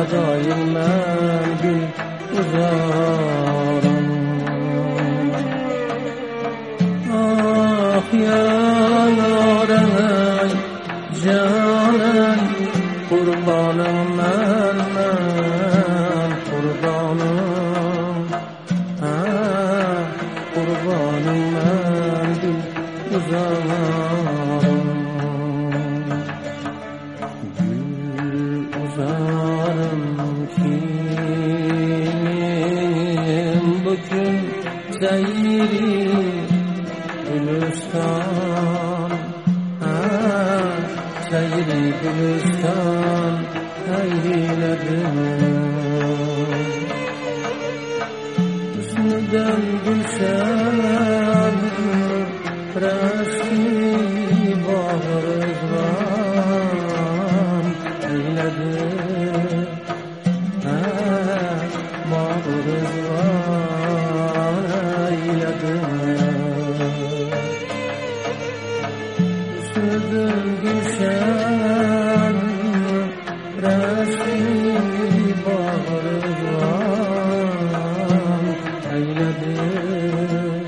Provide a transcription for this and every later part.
acayip mən gül uzarım. Ah yaran ay canan kurbanım mən kurbanım. Kurbanım mən gül uzarım. Gül uzarım kim bugün seyri Gülistan, seyri Gülistan eyledim. Hüsnüden gülşen reşki bağrızlan eyledim. Bağrızlan eyledim. Hüsnüden gülşen reşki bağrızlan eyledim.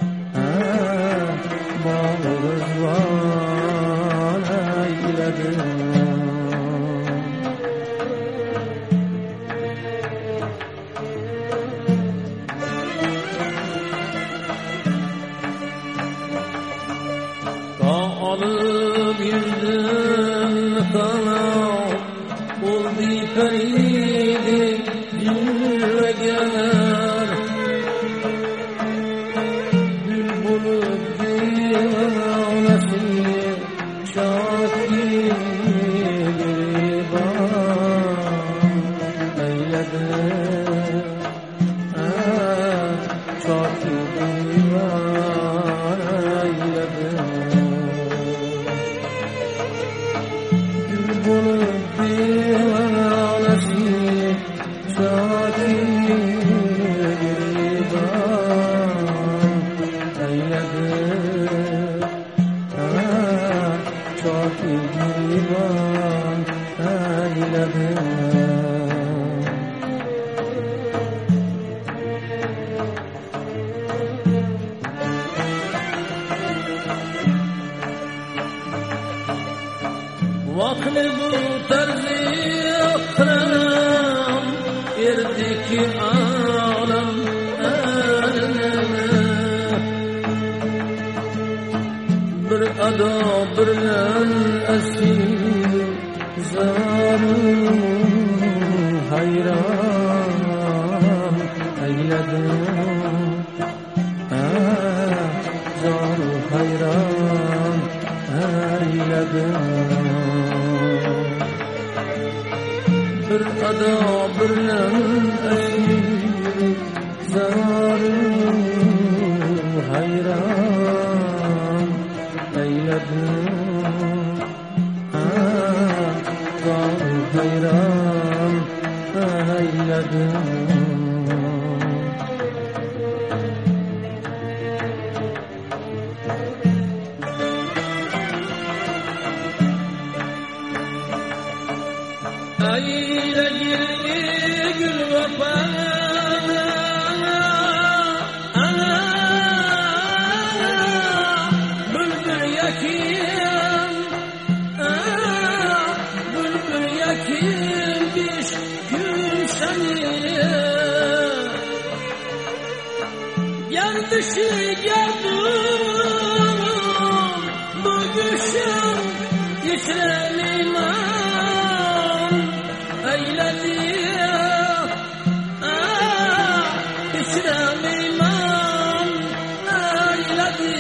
Bağrızlan eyledim. Alıp yüzdüm sana oldu feridi yüreğer. Bülbülü divanesi şakir gariban eyledi. Şakir gariban eyledi. Bunu divanesi şakir gariban eyledi. Şakir gariban eyledi. Vakli bu terzi akram erdiki alam eline. Bir ada birlen esir zarım hayran eyledim. Zarı hayran eyledim. Bir ada birlen esir zarım hayran eyledim. Zarı hayran eyledim. Eyle gül vefana bülbül yakim bülbül yakim bir gülşeni gelmişi geldim bu gülşen yitirelim eyledi. İçrem iman eyledi.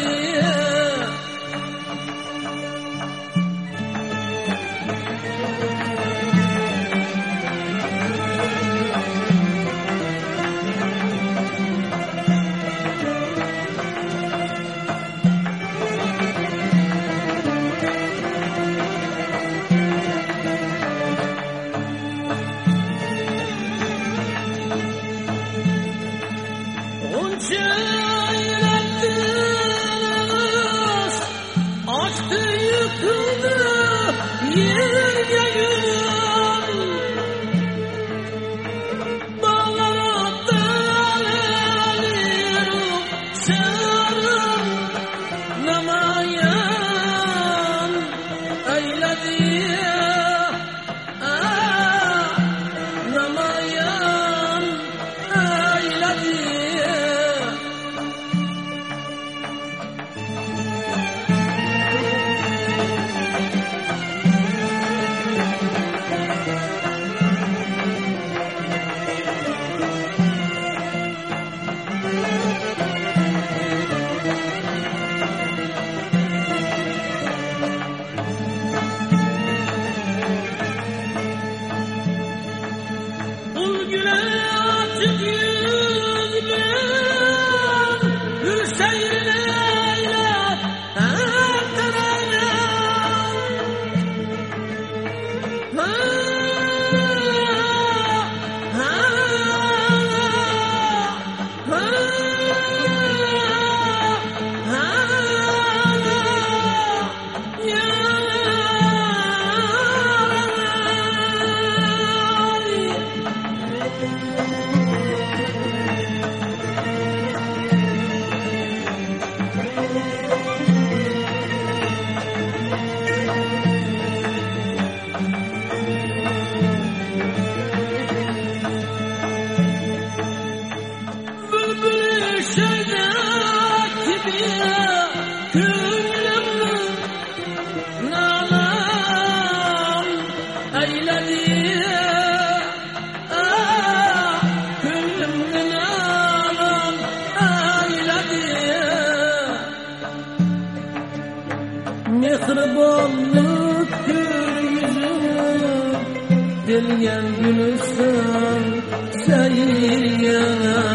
Mehribanlıktır yüzünü, dilgen gülüsün seyirgene.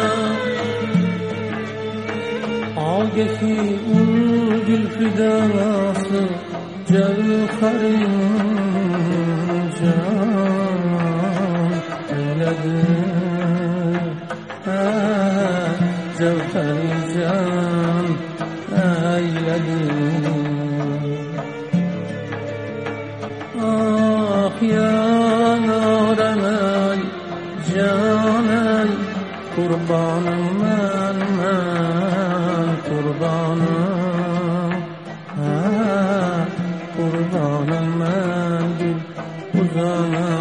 Ağdaki ul gül fidası cevherin can eyledi. Cevherin can eyledi. Ah yanarım ey canen, kurbanım ben kurbanım, kurbanım ben gül uzanan.